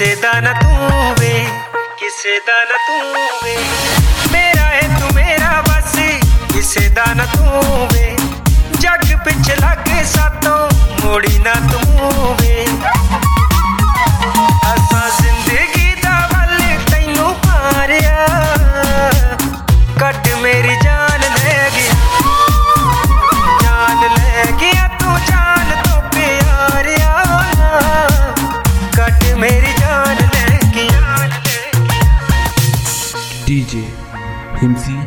किसे दा ना तू वे, किसे दा ना तू वे, मेरा है तू मेरा बस, किसे दा ना तू वे, जग पिछ लागे सातों मोड़ी ना तू वे, असा जिंदगी दा वल तैनू हारिया, कट मेरी जान ले गया, जान ले गया तू जान तो प्यारिया, कट मेरी जान ले गया। DJ Himsi